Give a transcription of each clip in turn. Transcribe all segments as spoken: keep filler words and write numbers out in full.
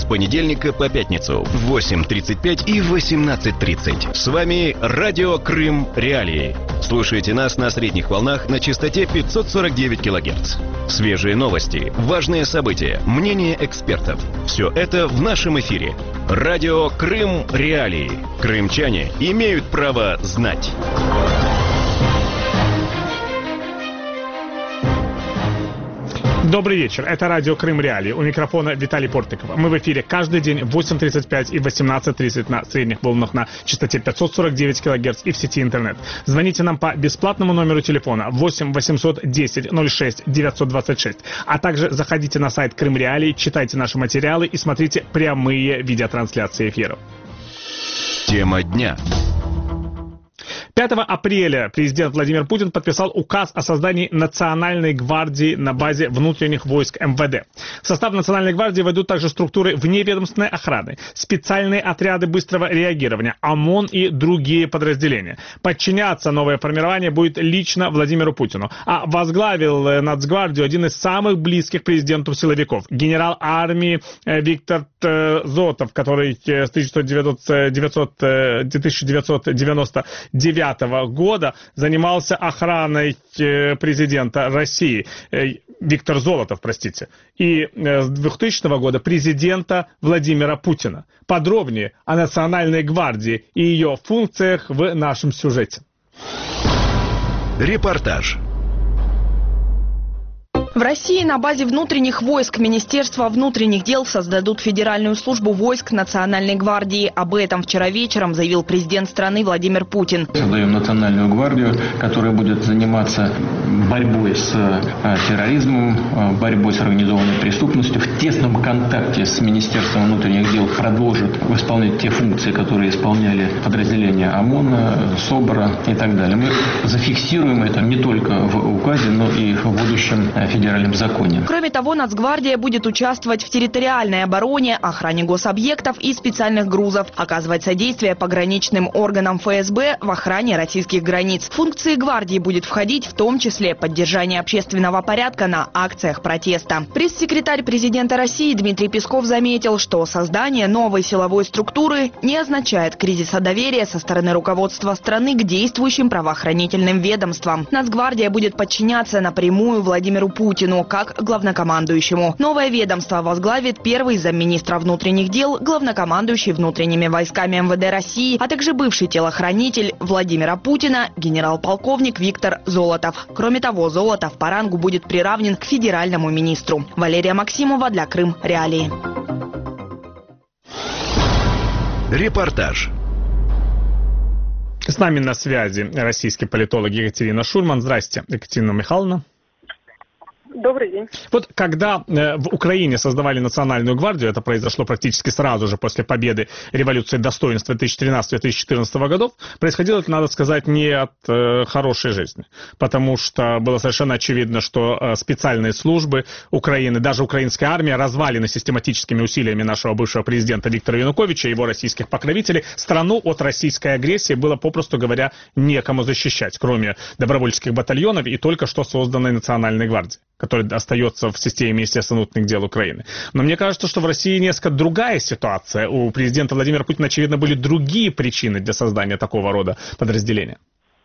с понедельника по пятницу в восемь тридцать пять и восемнадцать тридцать. С вами Радио Крым Реалии. Слушайте нас на средних волнах на частоте пятьсот сорок девять килогерц. Свежие новости, важные события, мнения экспертов. Все это в нашем эфире. Радио Крым Реалии. Крымчане имеют право знать. Добрый вечер. Это радио Крым Реалии. У микрофона Виталий Портников. Мы в эфире каждый день в восемь тридцать пять и восемнадцать тридцать на средних волнах на частоте пятьсот сорок девять килогерц и в сети интернет. Звоните нам по бесплатному номеру телефона восемь восемьсот десять ноль шесть девятьсот двадцать шесть. А также заходите на сайт Крым Реалии, читайте наши материалы и смотрите прямые видеотрансляции эфиров. Тема дня. пятого апреля президент Владимир Путин подписал указ о создании Национальной гвардии на базе внутренних войск эм вэ дэ. В состав Национальной гвардии войдут также структуры вневедомственной охраны, специальные отряды быстрого реагирования, ОМОН и другие подразделения. Подчиняться новое формирование будет лично Владимиру Путину. А возглавил Нацгвардию один из самых близких президенту силовиков, генерал армии Виктор Золотов, который с тысяча девятьсот девяносто девятого года занимался охраной президента России, Виктор Золотов, простите, и с двухтысячного года президента Владимира Путина. Подробнее о Национальной гвардии и ее функциях в нашем сюжете. Репортаж. В России на базе внутренних войск Министерства внутренних дел создадут Федеральную службу войск Национальной гвардии. Об этом вчера вечером заявил президент страны Владимир Путин. Создаем Национальную гвардию, которая будет заниматься борьбой с терроризмом, борьбой с организованной преступностью. В тесном контакте с Министерством внутренних дел продолжит исполнять те функции, которые исполняли подразделения ОМОНа, СОБРа и так далее. Мы зафиксируем это не только в указе, но и в будущем федеральном законе. Кроме того, Нацгвардия будет участвовать в территориальной обороне, охране гособъектов и специальных грузов, оказывать содействие пограничным органам эф эс бэ в охране российских границ. В функции гвардии будет входить в том числе поддержание общественного порядка на акциях протеста. Пресс-секретарь президента России Дмитрий Песков заметил, что создание новой силовой структуры не означает кризиса доверия со стороны руководства страны к действующим правоохранительным ведомствам. Нацгвардия будет подчиняться напрямую Владимиру Путину как главнокомандующему. Новое ведомство возглавит первый замминистра внутренних дел, главнокомандующий внутренними войсками эм вэ дэ России, а также бывший телохранитель Владимира Путина, генерал-полковник Виктор Золотов. Кроме того, Золотов по рангу будет приравнен к федеральному министру. Валерия Максимова для Крым Реалии. Репортаж. С нами на связи российский политолог Екатерина Шульман. Здрасте, Екатерина Михайловна. Добрый день. Вот когда э, в Украине создавали Национальную гвардию, это произошло практически сразу же после победы революции достоинства тысяча девятьсот тринадцатого — две тысячи четырнадцатого годов, происходило это, надо сказать, не от э, хорошей жизни, потому что было совершенно очевидно, что э, специальные службы Украины, даже украинская армия, развалена систематическими усилиями нашего бывшего президента Виктора Януковича и его российских покровителей, страну от российской агрессии было, попросту говоря, некому защищать, кроме добровольческих батальонов и только что созданной Национальной гвардии, который остается в системе Министерства внутренних дел Украины. Но мне кажется, что в России несколько другая ситуация. У президента Владимира Путина, очевидно, были другие причины для создания такого рода подразделения.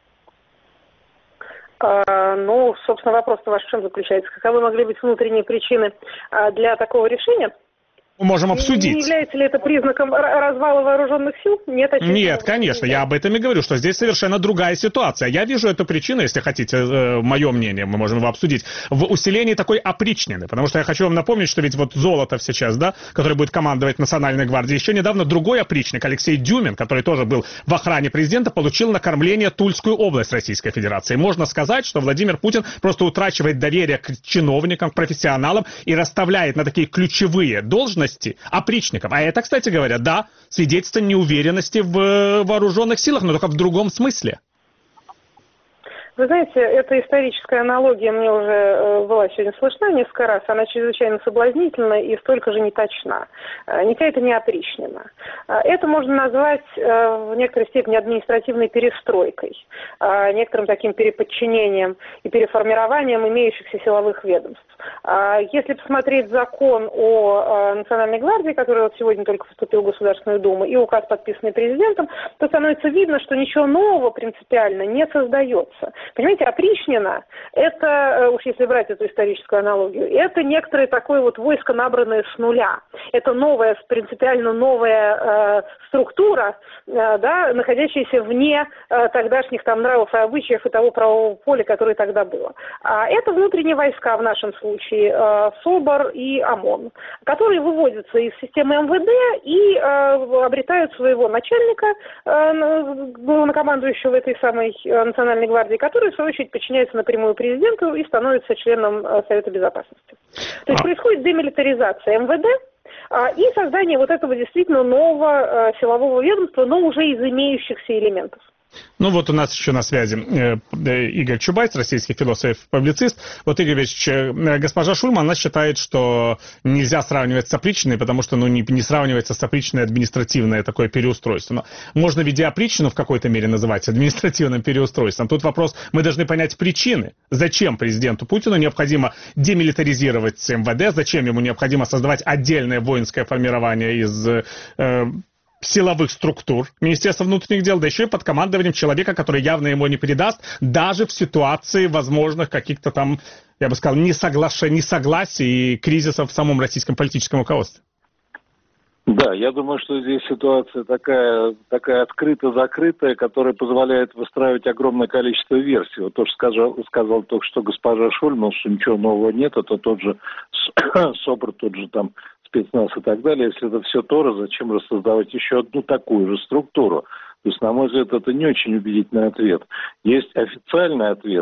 А, ну, собственно, вопрос-то ваш в чем заключается? Каковы могли быть внутренние причины для такого решения? Мы можем обсудить. Не является ли это признаком развала вооруженных сил? Нет, очевидно. Нет, конечно, я об этом и говорю, что здесь совершенно другая ситуация. Я вижу эту причину, если хотите, э, мое мнение, мы можем его обсудить, в усилении такой опричнины. Потому что я хочу вам напомнить, что ведь вот Золотов сейчас, да, который будет командовать Национальной гвардией, еще недавно другой опричник, Алексей Дюмин, который тоже был в охране президента, получил на кормление Тульскую область Российской Федерации. Можно сказать, что Владимир Путин просто утрачивает доверие к чиновникам, к профессионалам и расставляет на такие ключевые должности опричников. А это, кстати говоря, да, свидетельство неуверенности в вооруженных силах, но только в другом смысле. Вы знаете, эта историческая аналогия мне уже э, была сегодня слышна несколько раз. Она чрезвычайно соблазнительна и столько же неточна. Э, ничего это не опричнина. Э, это можно назвать э, в некоторой степени административной перестройкой, э, некоторым таким переподчинением и переформированием имеющихся силовых ведомств. Э, если посмотреть закон о э, Национальной гвардии, который вот сегодня только вступил в Государственную Думу, и указ, подписанный президентом, то становится видно, что ничего нового принципиально не создается. Понимаете, опричнина, это, уж если брать эту историческую аналогию, это некоторое такое вот войско, набранное с нуля. Это новая, принципиально новая э, структура, э, да, находящаяся вне э, тогдашних там нравов и обычаев и того правового поля, которое тогда было. А это внутренние войска в нашем случае, э, СОБР и ОМОН, которые выводятся из системы эм вэ дэ и э, обретают своего начальника, э, главнокомандующего этой самой э, Национальной гвардии, который, в свою очередь, подчиняется напрямую президенту и становится членом э, Совета Безопасности. То есть а... происходит демилитаризация эм вэ дэ э, и создание вот этого действительно нового э, силового ведомства, но уже из имеющихся элементов. Ну вот у нас еще на связи э, Игорь Чубайс, российский философ-публицист. Вот, Игорь Ильич, э, госпожа Шульман, она считает, что нельзя сравнивать с опричниной, потому что ну, не, не сравнивается с опричниной административное такое переустройство. Но можно ведь и опричнину в какой-то мере называть административным переустройством. Тут вопрос, мы должны понять причины. Зачем президенту Путину необходимо демилитаризировать эм вэ дэ, зачем ему необходимо создавать отдельное воинское формирование из... Э, силовых структур Министерства внутренних дел, да еще и под командованием человека, который явно ему не передаст, даже в ситуации возможных каких-то там, я бы сказал, несоглашений, несогласий и кризисов в самом российском политическом руководстве. Да, я думаю, что здесь ситуация такая, такая открыто-закрытая, которая позволяет выстраивать огромное количество версий. Вот то, что сказал, сказал только что госпожа Шульман, что ничего нового нет, это тот же СОБР, тот же там спецназ и так далее. Если это все то, зачем рассоздавать еще одну такую же структуру? То есть, на мой взгляд, это не очень убедительный ответ. Есть официальный ответ.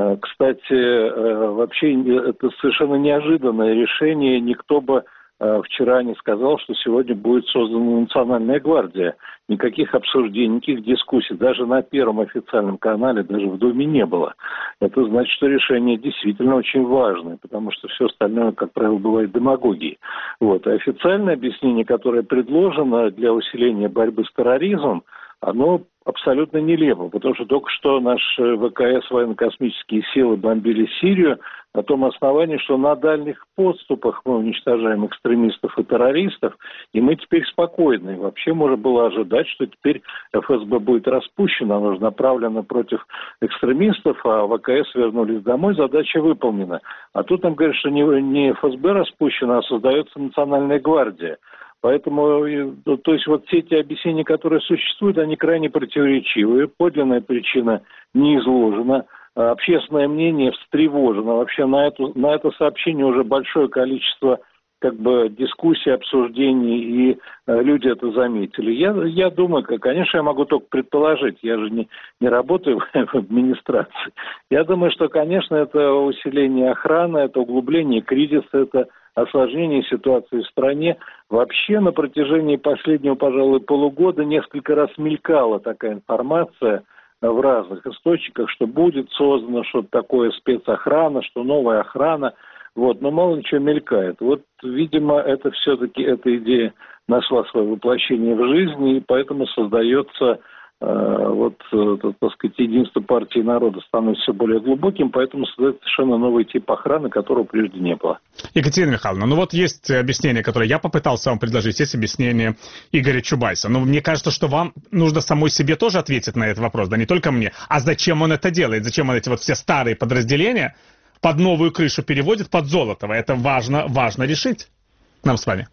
Кстати, вообще это совершенно неожиданное решение. Никто бы вчера не сказал, что сегодня будет создана Национальная гвардия. Никаких обсуждений, никаких дискуссий. Даже на первом официальном канале, даже в Думе не было. Это значит, что решение действительно очень важное, потому что все остальное, как правило, бывает демагогией. Вот. А официальное объяснение, которое предложено для усиления борьбы с терроризмом, оно абсолютно нелепо, потому что только что наши вэ ка эс, военно-космические силы, бомбили Сирию на том основании, что на дальних подступах мы уничтожаем экстремистов и террористов, и мы теперь спокойны. И вообще можно было ожидать, что теперь эф эс бэ будет распущено, оно же направлено против экстремистов, а вэ ка эс вернулись домой, задача выполнена. А тут нам говорят, что не, не эф эс бэ распущено, а создается Национальная гвардия. Поэтому, то есть вот все эти объяснения, которые существуют, они крайне противоречивые. Подлинная причина не изложена. Общественное мнение встревожено. Вообще на, эту, на это сообщение уже большое количество как бы дискуссий, обсуждений, и э, люди это заметили. Я, я думаю, конечно, я могу только предположить, я же не, не работаю в, в администрации. Я думаю, что, конечно, это усиление охраны, это углубление кризиса, это осложнение ситуации в стране. Вообще на протяжении последнего, пожалуй, полугода несколько раз мелькала такая информация в разных источниках, что будет создано что-то такое спецохрана, что новая охрана. Вот, но мало чего мелькает. Вот, видимо, это все-таки, эта идея нашла свое воплощение в жизни, и поэтому создается, э, вот, э, так сказать, единство партии народа становится все более глубоким, поэтому создается совершенно новый тип охраны, которого прежде не было. Екатерина Михайловна, ну вот есть объяснение, которое я попытался вам предложить, есть объяснение Игоря Чубайса. Но мне кажется, что вам нужно самой себе тоже ответить на этот вопрос, да не только мне. А зачем он это делает? Зачем он эти вот все старые подразделения под новую крышу переводит, под Золотого? Это важно, важно решить нам с вами.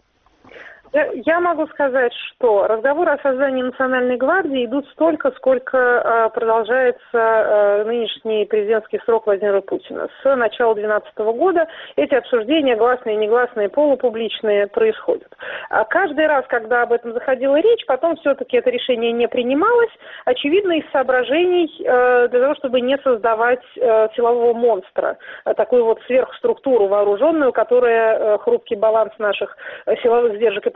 Я, я могу сказать, что разговоры о создании Национальной гвардии идут столько, сколько э, продолжается э, нынешний президентский срок Владимира Путина. С начала две тысячи двенадцатого года эти обсуждения, гласные, негласные, полупубличные, происходят. А каждый раз, когда об этом заходила речь, потом все-таки это решение не принималось, очевидно, из соображений э, для того, чтобы не создавать э, силового монстра, э, такую вот сверхструктуру вооруженную, которая э, хрупкий баланс наших э, силовых сдержек и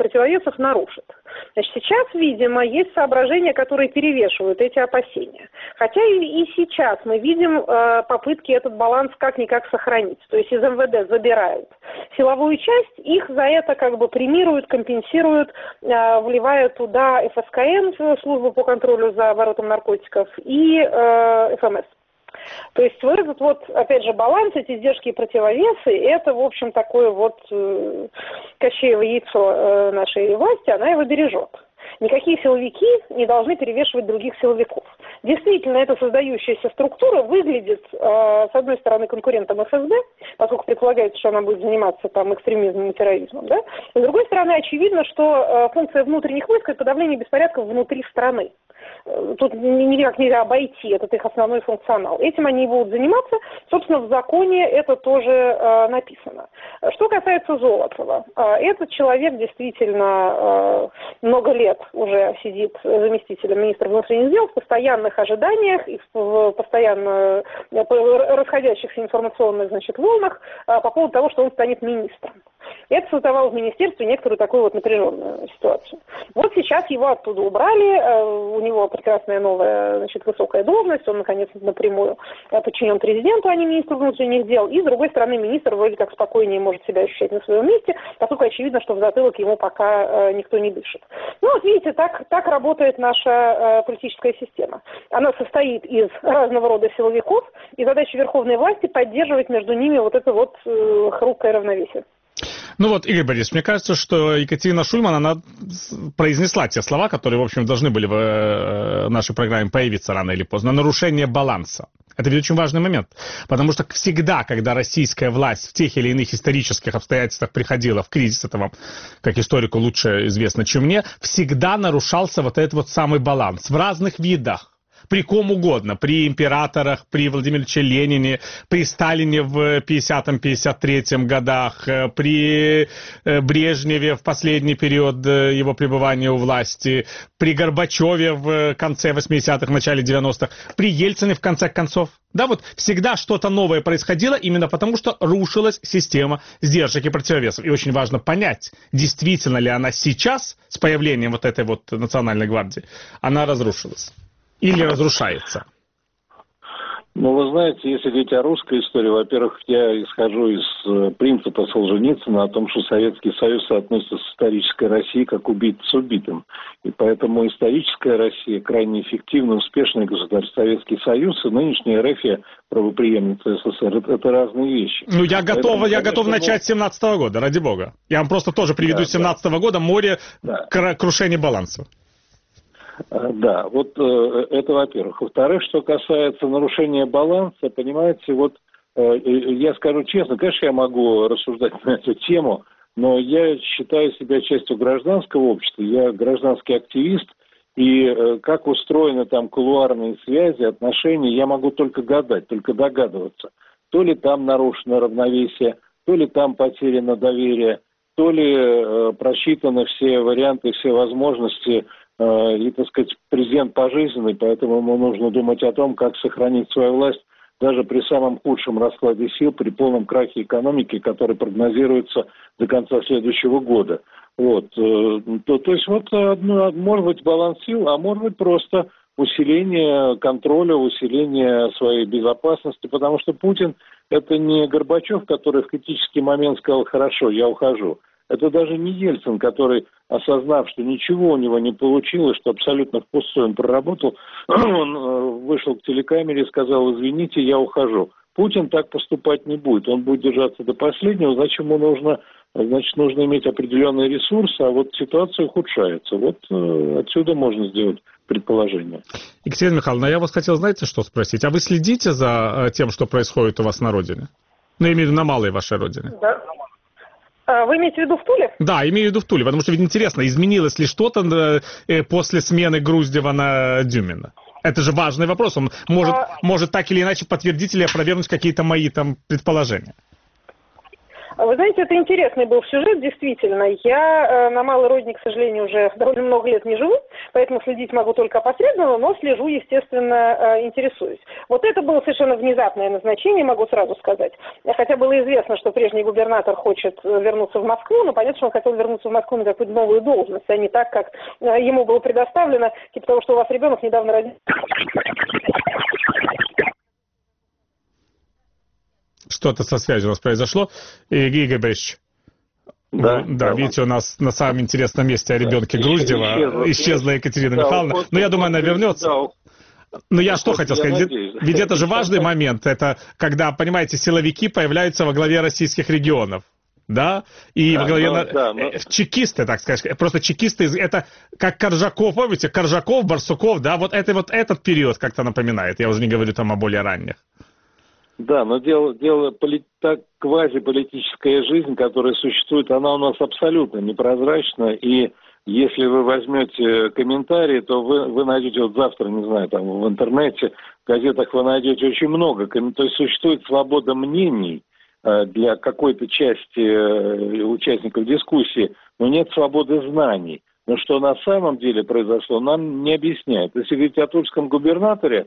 противовесов нарушит. Значит, сейчас, видимо, есть соображения, которые перевешивают эти опасения. Хотя и, и сейчас мы видим э, попытки этот баланс как-никак сохранить. То есть из эм вэ дэ забирают силовую часть, их за это как бы премируют, компенсируют, э, вливают туда эф эс ка эн, службу по контролю за оборотом наркотиков, и э, эф эм эс. То есть вот этот вот, опять же, баланс, эти издержки и противовесы, это, в общем, такое вот э, кощеево яйцо э, нашей власти, она его бережет. Никакие силовики не должны перевешивать других силовиков. Действительно, эта создающаяся структура выглядит, э, с одной стороны, конкурентом эф эс бэ, поскольку предполагается, что она будет заниматься там экстремизмом и терроризмом, да? С другой стороны, очевидно, что э, функция внутренних войск – это подавление беспорядков внутри страны. Тут никак нельзя обойти, этот их основной функционал. Этим они и будут заниматься. Собственно, в законе это тоже э, написано. Что касается Золотова, э, этот человек действительно э, много лет уже сидит заместителем министра внутренних дел в постоянных ожиданиях и в постоянно расходящихся информационных, значит, волнах э, по поводу того, что он станет министром. Это создавало в министерстве некоторую такую вот напряженную ситуацию. Вот сейчас его оттуда убрали, э, у него прекрасная новая, значит, высокая должность, он, наконец, напрямую подчинен президенту, а не министру внутренних дел, и, с другой стороны, министр вроде как спокойнее может себя ощущать на своем месте, поскольку очевидно, что в затылок ему пока э, никто не дышит. Ну, вот видите, так, так работает наша э, политическая система. Она состоит из разного рода силовиков, и задача верховной власти поддерживать между ними вот это вот э, хрупкое равновесие. Ну вот, Игорь Борисович, мне кажется, что Екатерина Шульман, она произнесла те слова, которые, в общем, должны были в нашей программе появиться рано или поздно. Нарушение баланса. Это ведь очень важный момент. Потому что всегда, когда российская власть в тех или иных исторических обстоятельствах приходила в кризис, это вам, как историку, лучше известно, чем мне, всегда нарушался вот этот вот самый баланс в разных видах. При ком угодно, при императорах, при Владимире Ильиче Ленине, при Сталине в пятидесятом — пятьдесят третьем годах, при Брежневе в последний период его пребывания у власти, при Горбачеве в конце восьмидесятых, начале девяностых, при Ельцине в конце концов. Да, вот всегда что-то новое происходило именно потому, что рушилась система сдержек и противовесов. И очень важно понять, действительно ли она сейчас, с появлением вот этой вот национальной гвардии, она разрушилась. Или разрушается? Ну, вы знаете, если говорить о русской истории, во-первых, я исхожу из принципа Солженицына о том, что Советский Союз соотносится с исторической Россией как убийца с убитым. И поэтому историческая Россия крайне эффективно, успешное государство, Советский Союз и нынешняя РФ, правопреемница СССР, это, это разные вещи. Ну, я готов, поэтому, я конечно, готов начать с семнадцатого года, ради бога. Я вам просто тоже приведу да, с семнадцатого да. года море да. крушения баланса. Да, вот э, это во-первых. Во-вторых, что касается нарушения баланса, понимаете, вот э, я скажу честно, конечно, я могу рассуждать на эту тему, но я считаю себя частью гражданского общества, я гражданский активист, и э, как устроены там кулуарные связи, отношения, я могу только гадать, только догадываться. То ли там нарушено равновесие, то ли там потеряно доверие, то ли э, просчитаны все варианты, все возможности. И, так сказать, президент пожизненный, поэтому ему нужно думать о том, как сохранить свою власть даже при самом худшем раскладе сил, при полном крахе экономики, который прогнозируется до конца следующего года. Вот. То, то есть вот ну, может быть баланс сил, а может быть просто усиление контроля, усиление своей безопасности, потому что Путин это не Горбачев, который в критический момент сказал: хорошо, я ухожу. Это даже не Ельцин, который, осознав, что ничего у него не получилось, что абсолютно впустую он проработал, он вышел к телекамере и сказал: извините, я ухожу. Путин так поступать не будет, он будет держаться до последнего, значит, ему нужно, значит, нужно иметь определенные ресурсы, а вот ситуация ухудшается. Вот э, отсюда можно сделать предположение. Екатерина Михайловна, я вас хотел, знаете, что спросить? А вы следите за тем, что происходит у вас на родине? Ну, я имею в виду на малой вашей родине. Да. Вы имеете в виду в Туле? Да, имею в виду в Туле, потому что ведь интересно, изменилось ли что-то после смены Груздева на Дюмина? Это же важный вопрос, он может, а... может так или иначе подтвердить или опровергнуть какие-то мои там предположения. Вы знаете, это интересный был сюжет, действительно. Я э, на малой родине, к сожалению, уже довольно много лет не живу, поэтому следить могу только опосредованно, но слежу, естественно, э, интересуюсь. Вот это было совершенно внезапное назначение, могу сразу сказать. Хотя было известно, что прежний губернатор хочет вернуться в Москву, но понятно, что он хотел вернуться в Москву на какую-то новую должность, а не так, как э, ему было предоставлено, типа того, что у вас ребенок недавно родился. Что-то со связью у нас произошло. И, Игорь Борисович, Да, да, да, видите, у нас на самом интересном месте о ребенке да. Груздева исчезла, исчезла Екатерина да, Михайловна. вот, Но я вот, думаю, она вернется. Да, Но я вот, что хотел я сказать, надеюсь. ведь это же важный момент, это когда, понимаете, силовики появляются во главе российских регионов. Да, и да, во главе но, на... да, но... чекисты, так сказать, просто чекисты, это как Коржаков, помните, Коржаков, Барсуков, да, вот это вот этот период как-то напоминает, я уже не говорю там о более ранних. Да, но дело, дело поли... так, квазиполитическая жизнь, которая существует, она у нас абсолютно непрозрачна, и если вы возьмете комментарии, то вы, вы найдете, вот завтра, не знаю, там в интернете, в газетах вы найдете очень много, то есть существует свобода мнений для какой-то части участников дискуссии, но нет свободы знаний. Но что на самом деле произошло, нам не объясняют. Если говорить о тульском губернаторе,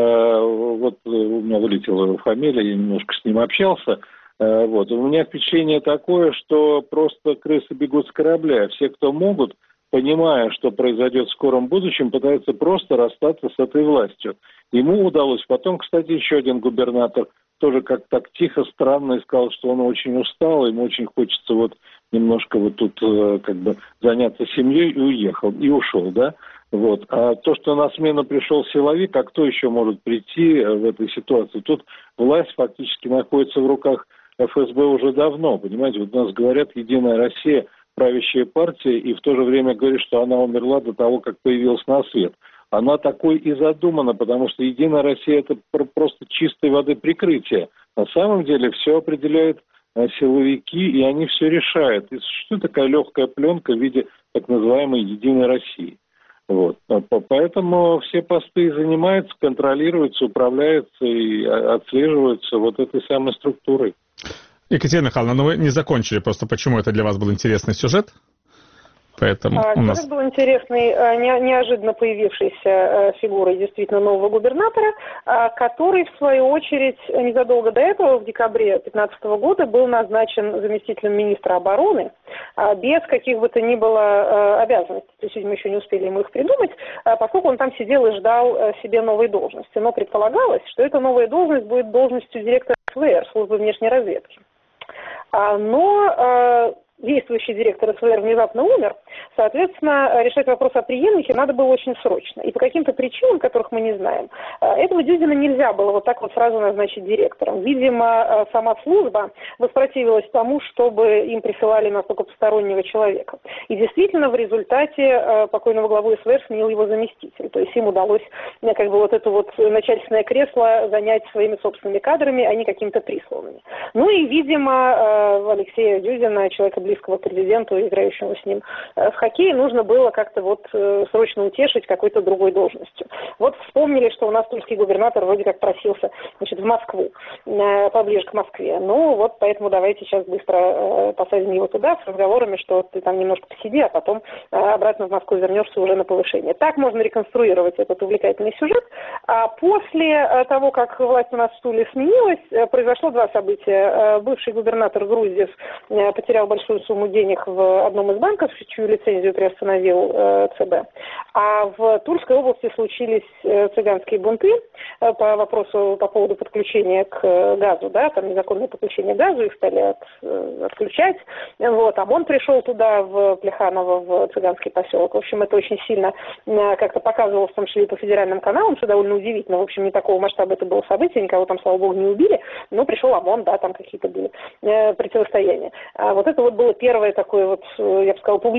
вот у меня вылетела фамилия, я немножко с ним общался, вот, у меня впечатление такое, что просто крысы бегут с корабля. Все, кто могут, понимая, что произойдет в скором будущем, пытаются просто расстаться с этой властью. Ему удалось. Потом, кстати, еще один губернатор тоже как так тихо, странно, и сказал, что он очень устал, ему очень хочется вот немножко вот тут как бы заняться семьей, и уехал, и ушел, да. Вот. А то, что на смену пришел силовик, а кто еще может прийти в этой ситуации? Тут власть фактически находится в руках эф эс бэ уже давно, понимаете? Вот у нас говорят «Единая Россия», правящая партия, и в то же время говорят, что она умерла до того, как появилась на свет. Она такой и задумана, потому что «Единая Россия» — это просто чистой воды прикрытие. На самом деле все определяют силовики, и они все решают. И существует такая легкая пленка в виде так называемой «Единой России». Вот. Поэтому все посты занимаются, контролируются, управляются и отслеживаются вот этой самой структурой. Екатерина Михайловна, ну вы не закончили просто, почему это для вас был интересный сюжет? Поэтому а, у нас... был интересный, не, неожиданно появившейся фигурой действительно нового губернатора, который, в свою очередь, незадолго до этого, в декабре две тысячи пятнадцатого года, был назначен заместителем министра обороны без каких бы то ни было обязанностей. То есть, видимо, еще не успели ему их придумать, поскольку он там сидел и ждал себе новой должности. Но предполагалось, что эта новая должность будет должностью директора эс вэ эр, службы внешней разведки. Но действующий директор эс вэ эр внезапно умер, соответственно, решать вопрос о преемнике надо было очень срочно. И по каким-то причинам, которых мы не знаем, этого Дюдина нельзя было вот так вот сразу назначить директором. Видимо, сама служба воспротивилась тому, чтобы им присылали настолько постороннего человека. И действительно, в результате покойного главу эс вэ эр сменил его заместитель. То есть им удалось как бы вот это вот начальственное кресло занять своими собственными кадрами, а не какими-то присланными. Ну и, видимо, Алексея Дюдина, человека близкого к президенту, играющему с ним в хоккей, нужно было как-то вот срочно утешить какой-то другой должностью. Вот вспомнили, что у нас тульский губернатор вроде как просился, значит, в Москву, поближе к Москве. Ну вот поэтому давайте сейчас быстро посадим его туда с разговорами, что ты там немножко посиди, а потом обратно в Москву вернешься уже на повышение. Так можно реконструировать этот увлекательный сюжет. А после того, как власть у нас в Туле сменилась, произошло два события. Бывший губернатор Груздев потерял большую сумму денег в одном из банков, чью лицензию приостановил э, цэ бэ. А в Тульской области случились э, цыганские бунты э, по вопросу по поводу подключения к э, газу, да, там незаконное подключение к газу, их стали от, э, отключать. Вот, ОМОН пришел туда, в Плеханово, в цыганский поселок. В общем, это очень сильно э, как-то показывалось, в том числе и по федеральным каналам, что довольно удивительно. В общем, не такого масштаба это было событие, никого там, слава богу, не убили, но пришел ОМОН, да, там какие-то были э, противостояния. А вот это вот было первое такое вот, я бы сказала, публичное событие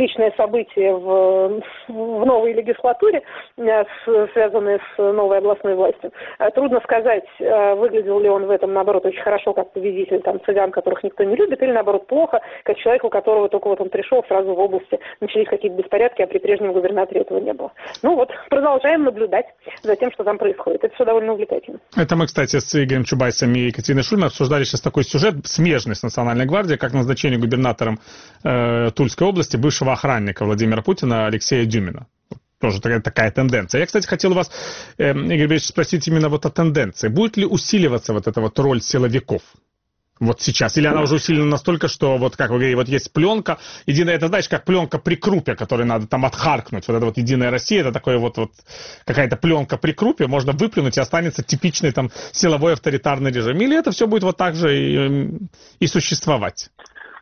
события в, в новой легислатуре, связанные с новой областной властью. Трудно сказать, выглядел ли он в этом, наоборот, очень хорошо, как победитель там, цыган, которых никто не любит, или, наоборот, плохо, как человек, у которого только вот он пришел, сразу в области начались какие-то беспорядки, а при прежнем губернаторе этого не было. Ну вот, продолжаем наблюдать за тем, что там происходит. Это все довольно увлекательно. Это мы, кстати, с Игорем Чубайсом и Екатериной Шульман обсуждали сейчас такой сюжет, смежный с Национальной гвардией, как назначение губернатором э, Тульской области бывшего охранника Владимира Путина Алексея Дюмина. Тоже такая, такая тенденция. Я, кстати, хотел у вас, э, Игорь Ильич, спросить именно вот о тенденции. Будет ли усиливаться вот эта вот роль силовиков? Вот сейчас. Или она уже усилена настолько, что, вот как вы говорите, вот есть пленка, единая, это, знаешь, как пленка при крупе, которую надо там отхаркнуть. Вот это вот Единая Россия, это такое вот, вот какая-то пленка при крупе, можно выплюнуть, и останется типичный там силовой авторитарный режим. Или это все будет вот так же и, и существовать?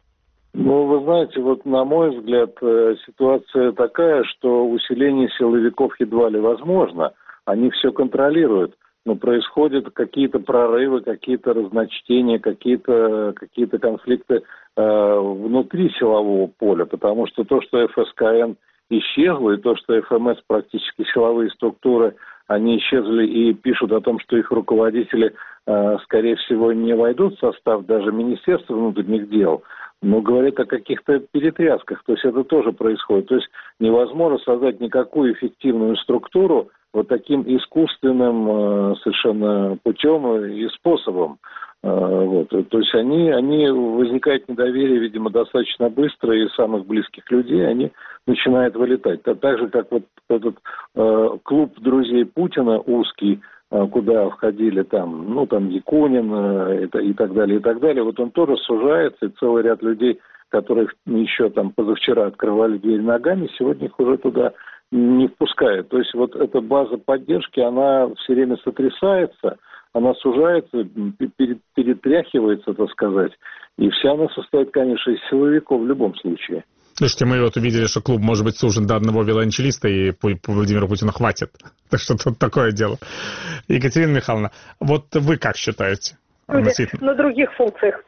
Ну, вы знаете, вот на мой взгляд, ситуация такая, что усиление силовиков едва ли возможно. Они все контролируют. Но происходят какие-то прорывы, какие-то разночтения, какие-то, какие-то конфликты э, внутри силового поля, потому что то, что эф эс ка эн исчезло, и то, что эф эм эс, практически силовые структуры, они исчезли и пишут о том, что их руководители, э, скорее всего, не войдут в состав даже Министерства внутренних дел, но говорят о каких-то перетрясках, то есть это тоже происходит. То есть невозможно создать никакую эффективную структуру вот таким искусственным совершенно путем и способом. Вот. То есть они, они возникает недоверие, видимо, достаточно быстро, и самых близких людей они начинают вылетать. Так же, как вот этот э, клуб друзей Путина узкий, куда входили там, ну, там, Якунин э, и так далее, и так далее, вот он тоже сужается, и целый ряд людей, которых еще там позавчера открывали дверь ногами, сегодня их уже туда не впускают. То есть вот эта база поддержки, она все время сотрясается, она сужается, перетряхивается, так сказать, и вся она состоит, конечно, из силовиков в любом случае. Слушайте, мы вот увидели, что клуб может быть сужен до одного виолончелиста, и по Владимиру Путину хватит. Так что тут такое дело. Екатерина Михайловна, вот вы как считаете? На других функциях.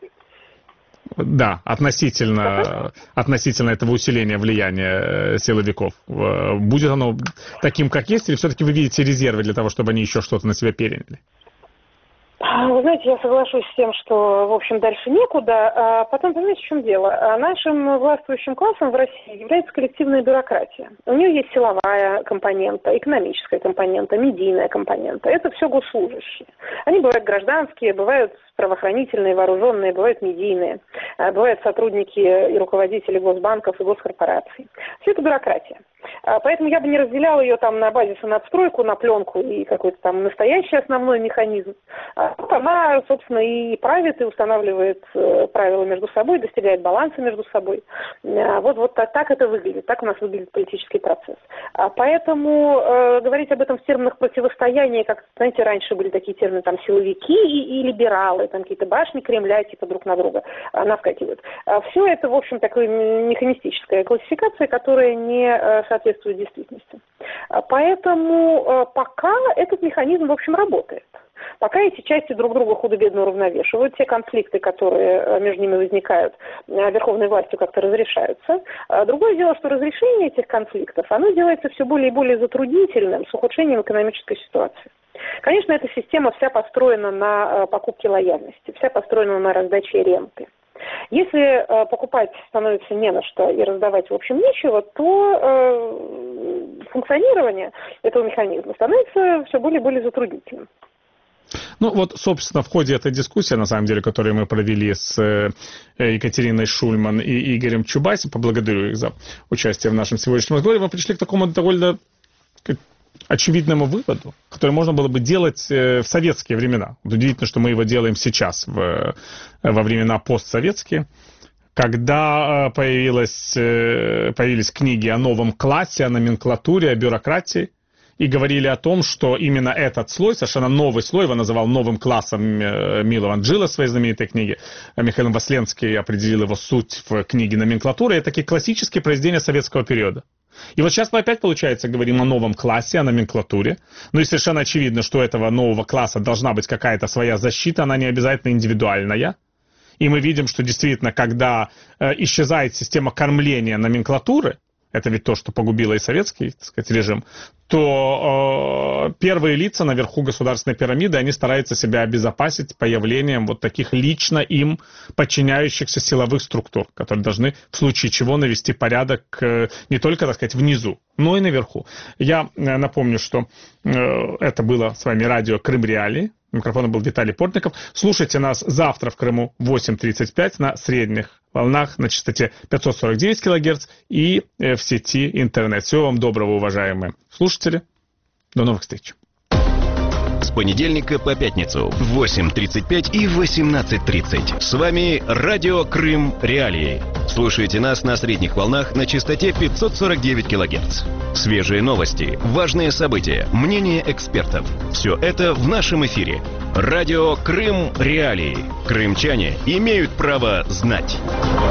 Да, относительно, относительно этого усиления влияния силовиков. Будет оно таким, как есть, или все-таки вы видите резервы для того, чтобы они еще что-то на себя переняли? Вы знаете, я соглашусь с тем, что, в общем, дальше некуда. А потом, понимаете, в чем дело? Нашим властвующим классом в России является коллективная бюрократия. У нее есть силовая компонента, экономическая компонента, медийная компонента. Это все госслужащие. Они бывают гражданские, бывают правоохранительные, вооруженные, бывают медийные, бывают сотрудники и руководители госбанков и госкорпораций. Все это бюрократия. Поэтому я бы не разделяла ее там на базис и надстройку, на пленку и какой-то там настоящий основной механизм. Вот она, собственно, и правит, и устанавливает правила между собой, достигает баланса между собой. Вот, вот так, так это выглядит, так у нас выглядит политический процесс. Поэтому э, говорить об этом в терминах противостояния, как, знаете, раньше были такие термины, там, силовики и, и либералы, там какие-то башни Кремля, типа, друг на друга э, навскакивают. Все это, в общем, такая механистическая классификация, которая не э, соответствует действительности. Поэтому э, пока этот механизм, в общем, работает. Пока эти части друг друга худо-бедно уравновешивают, те конфликты, которые между ними возникают, верховной властью как-то разрешаются. Другое дело, что разрешение этих конфликтов, оно делается все более и более затруднительным с ухудшением экономической ситуации. Конечно, эта система вся построена на покупке лояльности, вся построена на раздаче ренты. Если э, покупать становится не на что и раздавать, в общем, нечего, то э, функционирование этого механизма становится все более и более затруднительным. Ну вот, собственно, в ходе этой дискуссии, на самом деле, которую мы провели с Екатериной Шульман и Игорем Чубайсом, поблагодарю их за участие в нашем сегодняшнем разговоре, мы пришли к такому довольно очевидному выводу, который можно было бы делать в советские времена. Удивительно, что мы его делаем сейчас, в, во времена постсоветские, когда появилась, появились книги о новом классе, о номенклатуре, о бюрократии, и говорили о том, что именно этот слой, совершенно новый слой, его называл новым классом Мило Ванджило в своей знаменитой книге. Михаил Васленский определил его суть в книге «Номенклатура». Это такие классические произведения советского периода. И вот сейчас мы опять, получается, говорим о новом классе, о номенклатуре. Ну и совершенно очевидно, что у этого нового класса должна быть какая-то своя защита, она не обязательно индивидуальная. И мы видим, что действительно, когда э, исчезает система кормления номенклатуры, это ведь то, что погубило и советский, так сказать, режим, то э, первые лица наверху государственной пирамиды, они стараются себя обезопасить появлением вот таких лично им подчиняющихся силовых структур, которые должны в случае чего навести порядок э, не только, так сказать, внизу, но и наверху. Я э, напомню, что э, это было с вами радио «Крым Реалии». Микрофоном был Виталий Портников. Слушайте нас завтра в Крыму в восемь тридцать пять на средних волнах на частоте пятьсот сорок девять килогерц и в сети интернет. Всего вам доброго, уважаемые слушатели. До новых встреч. С понедельника по пятницу в восемь тридцать пять и восемнадцать тридцать. С вами радио «Крым Реалии». Слушайте нас на средних волнах на частоте пятьсот сорок девять килогерц. Свежие новости, важные события, мнения экспертов. Все это в нашем эфире. Радио «Крым Реалии». Крымчане имеют право знать.